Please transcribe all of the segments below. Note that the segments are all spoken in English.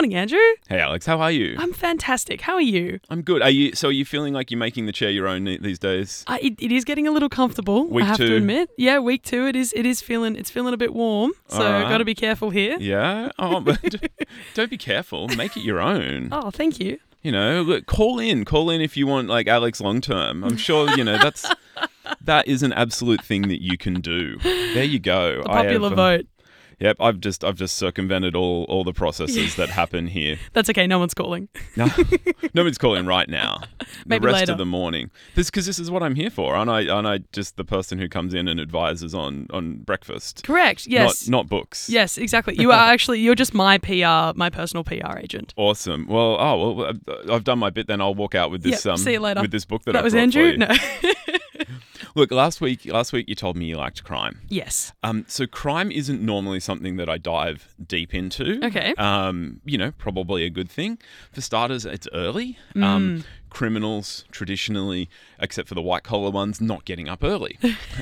morning, Andrew. Hey Alex, how are you? I'm fantastic. How are you? I'm good. Are you feeling like you're making the chair your own these days? It is getting a little comfortable. Week I have 2. to admit. Yeah, week 2. It's feeling a bit warm. So All right. got to be careful here. Yeah. Oh, but don't be careful. Make it your own. Oh, thank you. You know, look, call in if you want like Alex long term. I'm sure that is an absolute thing that you can do. There you go. The popular vote. Yep, I've just circumvented all the processes that happen here. That's okay. No one's calling. No, nobody's calling right now. Maybe the rest later. of the morning. Because this is what I'm here for. Aren't I just the person who comes in and advises on breakfast? Correct. Yes. Not books. Yes, exactly. You're just my personal PR agent. Awesome. Well, I've done my bit. Then I'll walk out with this. Yep, see you later. With this book that That I was brought Andrew? for you. No. Look, last week you told me you liked crime. Yes. So crime isn't normally something that I dive deep into. Okay. Probably a good thing. For starters, it's early. Criminals traditionally, except for the white collar ones, not getting up early.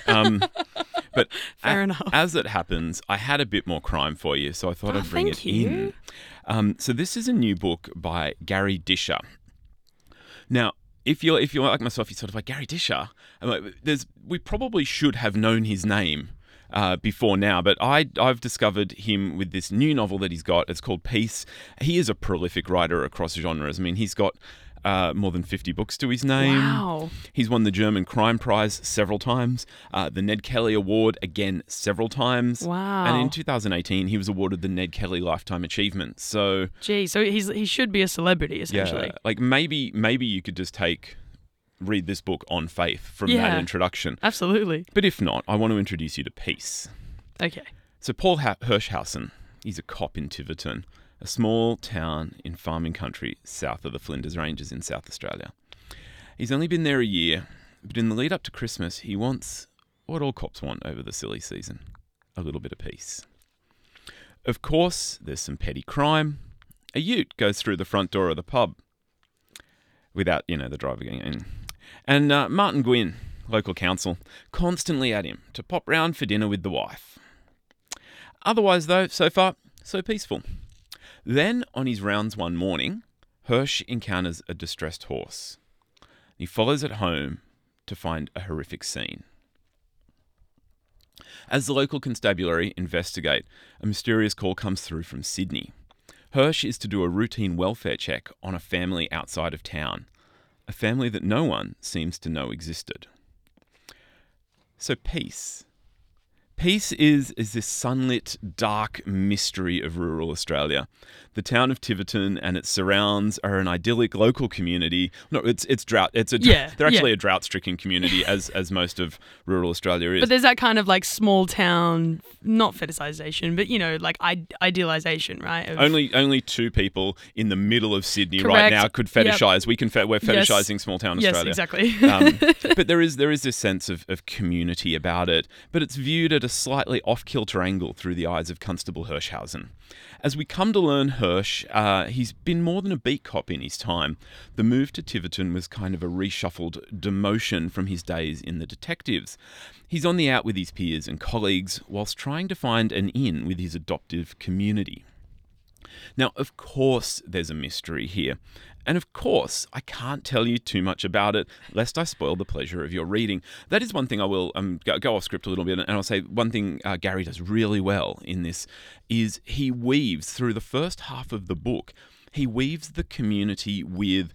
But Fair enough. As it happens, I had a bit more crime for you, so I thought I'd bring thank it you. in. So this is a new book by Gary Disher. Now, if you're like myself, you're sort of like, Gary Disher. I'm like, we probably should have known his name before now, but I've discovered him with this new novel that he's got. It's called Peace. He is a prolific writer across genres. I mean, he's got more than 50 books to his name. Wow. He's won the German Crime Prize several times, the Ned Kelly Award again several times. Wow. And in 2018, he was awarded the Ned Kelly Lifetime Achievement. So, Gee, so he should be a celebrity essentially. yeah, like maybe you could just read this book on faith from that introduction. Absolutely. But if not, I want to introduce you to Peace. Okay. So Paul Hirschhausen, he's a cop in Tiverton, a small town in farming country south of the Flinders Ranges in South Australia. He's only been there a year, but in the lead up to Christmas, he wants what all cops want over the silly season, a little bit of peace. Of course, there's some petty crime. A ute goes through the front door of the pub without, the driver getting in. And Martin Gwynn, local council, constantly at him to pop round for dinner with the wife. Otherwise, though, so far, so peaceful. Then, on his rounds one morning, Hirsch encounters a distressed horse. He follows it home to find a horrific scene. As the local constabulary investigate, a mysterious call comes through from Sydney. Hirsch is to do a routine welfare check on a family outside of town, a family that no one seems to know existed. So Peace. Peace is this sunlit, dark mystery of rural Australia. The town of Tiverton and its surrounds are an idyllic local community. No, it's drought. They're actually a drought-stricken community, as most of rural Australia is. But there's that kind of like small town, not fetishization, but like idealization, right? Only 2 people in the middle of Sydney Correct. right now could fetishize. Yep. We're fetishizing small town Yes, Australia. exactly. But there is this sense of community about it, but it's viewed at a slightly off-kilter angle through the eyes of Constable Hirschhausen. As we come to learn Hirsch, he's been more than a beat cop in his time. The move to Tiverton was kind of a reshuffled demotion from his days in the detectives. He's on the out with his peers and colleagues whilst trying to find an in with his adoptive community. Now, of course, there's a mystery here. And of course, I can't tell you too much about it, lest I spoil the pleasure of your reading. That is one thing I will go off script a little bit, and I'll say one thing Gary does really well in this is he weaves, through the first half of the book, he weaves the community with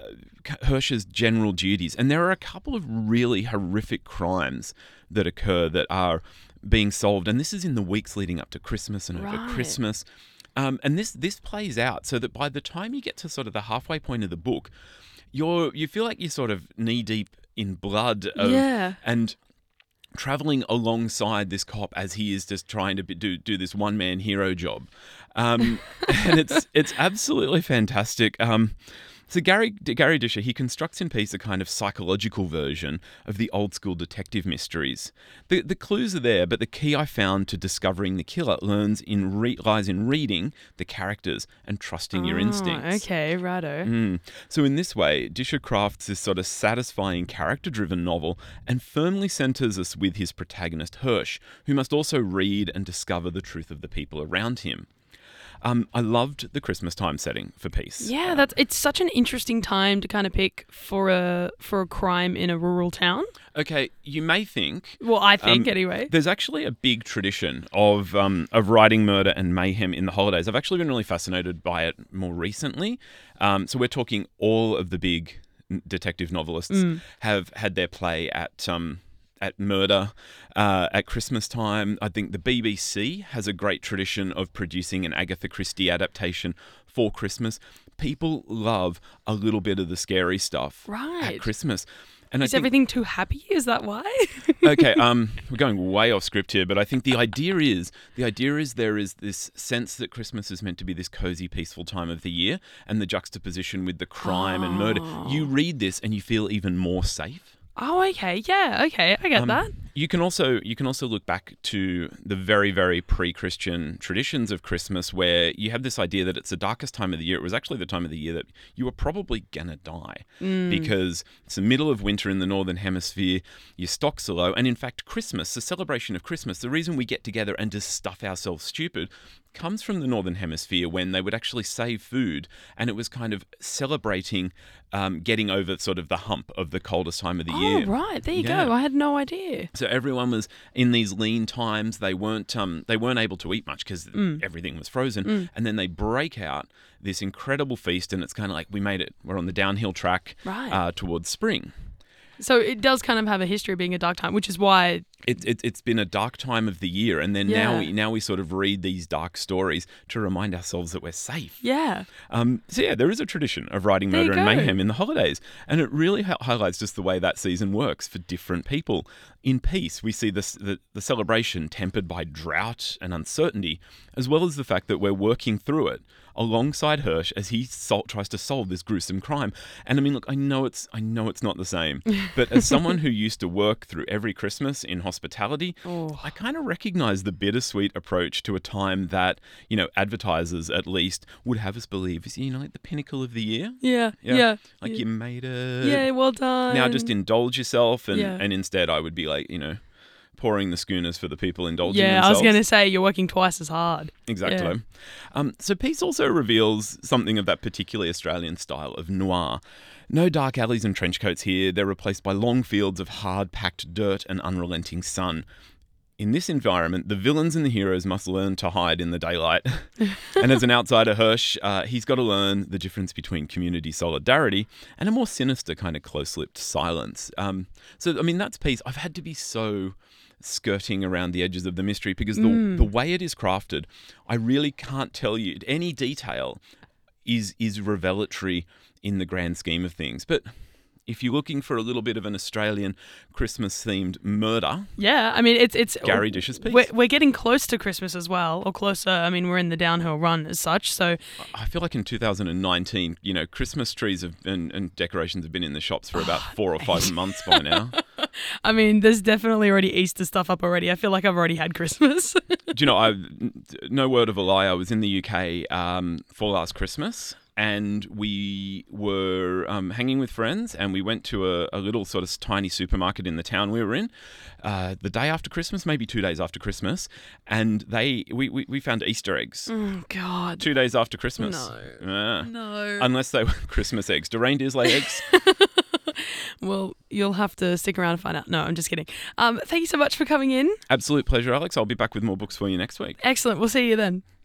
Hirsch's general duties. And there are a couple of really horrific crimes that occur that are being solved. And this is in the weeks leading up to Christmas and over Christmas. And this plays out so that by the time you get to sort of the halfway point of the book, you feel like you're sort of knee deep in blood and traveling alongside this cop as he is just trying to do this one man hero job, and it's absolutely fantastic. So Gary Disher, he constructs in Peace a kind of psychological version of the old school detective mysteries. The clues are there, but the key I found to discovering the killer lies in reading the characters and trusting your instincts. Okay, righto. So in this way, Disher crafts this sort of satisfying character-driven novel and firmly centres us with his protagonist Hirsch, who must also read and discover the truth of the people around him. I loved the Christmas time setting for Peace. Yeah, it's such an interesting time to kind of pick for a crime in a rural town. Okay, you may think. Well, I think anyway. There's actually a big tradition of writing murder and mayhem in the holidays. I've actually been really fascinated by it more recently. So we're talking all of the big detective novelists have had their play at murder at Christmas time. I think the BBC has a great tradition of producing an Agatha Christie adaptation for Christmas. People love a little bit of the scary stuff at Christmas. And is everything too happy? Is that why? Okay, we're going way off script here, but I think the idea is there is this sense that Christmas is meant to be this cozy, peaceful time of the year, and the juxtaposition with the crime and murder. You read this and you feel even more safe. Oh, okay. Yeah, okay. I get that. You can also look back to the very, very pre-Christian traditions of Christmas where you have this idea that it's the darkest time of the year. It was actually the time of the year that you were probably going to die because it's the middle of winter in the Northern Hemisphere, your stocks are low. And in fact, Christmas, the celebration of Christmas, the reason we get together and just stuff ourselves stupid comes from the Northern Hemisphere when they would actually save food, and it was kind of celebrating getting over sort of the hump of the coldest time of the year. Oh, right. There you go. I had no idea. So everyone was in these lean times. They weren't able to eat much because everything was frozen. And then they break out this incredible feast, and it's kind of like we made it. We're on the downhill track towards spring. So it does kind of have a history of being a dark time, which is why it's been a dark time of the year, and then now we sort of read these dark stories to remind ourselves that we're safe. Yeah. So yeah, there is a tradition of writing murder and mayhem in the holidays, and it really highlights just the way that season works for different people. In Peace, we see the celebration tempered by drought and uncertainty, as well as the fact that we're working through it alongside Hirsch as he tries to solve this gruesome crime. And I mean, look, I know it's not the same, but as someone who used to work through every Christmas in hospitality, I kind of recognize the bittersweet approach to a time that, advertisers at least would have us believe is, like the pinnacle of the year. Yeah. Like you made it. Yeah, well done. Now just indulge yourself, and instead I would be like, pouring the schooners for the people indulging themselves. I was going to say, you're working twice as hard. Exactly. Yeah. So Peace also reveals something of that particularly Australian style of noir. No dark alleys and trench coats here. They're replaced by long fields of hard-packed dirt and unrelenting sun. In this environment, the villains and the heroes must learn to hide in the daylight. And as an outsider, Hirsch, he's got to learn the difference between community solidarity and a more sinister kind of close-lipped silence. That's Peace. I've had to be so skirting around the edges of the mystery because the way it is crafted, I really can't tell you any detail is revelatory in the grand scheme of things. But if you're looking for a little bit of an Australian Christmas-themed murder, it's Gary Dish's Peace. We're getting close to Christmas as well, or closer. I mean, we're in the downhill run as such. So I feel like in 2019, Christmas trees and decorations have been in the shops for about 4 or 5 months by now. I mean, there's definitely already Easter stuff up already. I feel like I've already had Christmas. Do you know, no word of a lie, I was in the UK for last Christmas, and we were hanging with friends, and we went to a little sort of tiny supermarket in the town we were in the day after Christmas, maybe 2 days after Christmas, and we found Easter eggs. Oh, God. 2 days after Christmas. No. Unless they were Christmas eggs. Do reindeers lay eggs? Well, you'll have to stick around and find out. No, I'm just kidding. Thank you so much for coming in. Absolute pleasure, Alex. I'll be back with more books for you next week. Excellent. We'll see you then.